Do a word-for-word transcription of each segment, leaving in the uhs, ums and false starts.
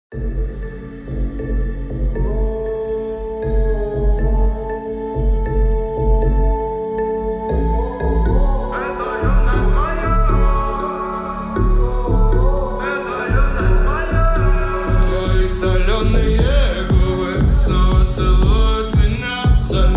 Соленые губы снова целуют меня,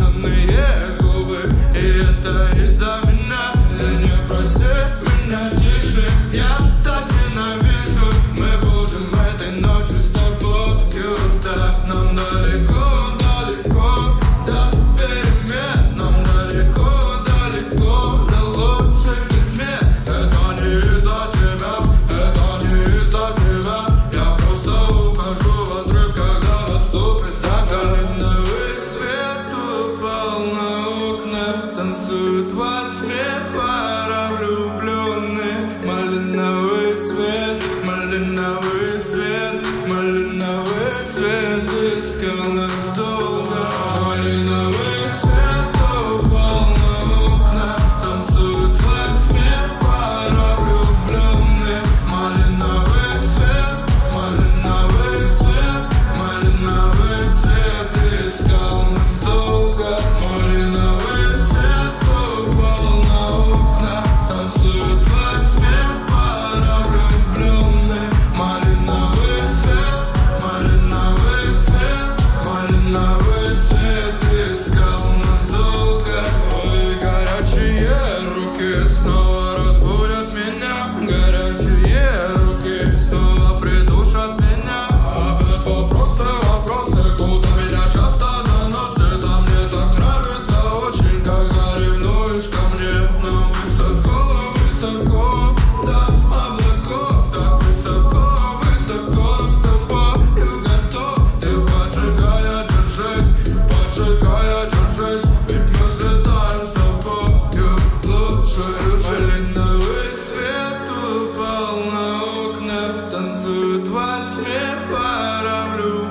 соленые губы, и это из-за меня. Ты не проси меня тише, я так ненавижу. Мы будем этой ночью с тобою, да, нам далеко, далеко, до перемен, нам далеко, далеко, до лучших измен. Это не из-за тебя, это не из-за тебя, я просто ухожу в отрыв, когда наступит закалинный свет. Упал на окна, танцуют во тьме пара влюбленных. Малиновый свет, малиновый свет, малиновый свет искал нас долго. Малиновый свет упал на окна, танцуют во тьме пара влюбленных. Малиновый свет, малиновый свет, малиновый свет искал нас долго. Малиновый свет упал на окна, танцуют во тьме пара влюбленных. Малиновый свет, малиновый свет, малиновый свет искал нас долго. Ой, горячие руки снова разбудят меня, горячие руки снова придушат меня. Опять вопросы, вопросы, куда меня часто заносит, а мне так нравится очень, когда ревнуешь ко мне. Но высоко, высоко, до облаков, так высоко, высоко с тобою готов. Ты поджигая, держись, поджигая, держись, ведь мы взлетаем с тобою лучше. Малиновый свет упал на окна, танцуют во тьме пара влюбленных.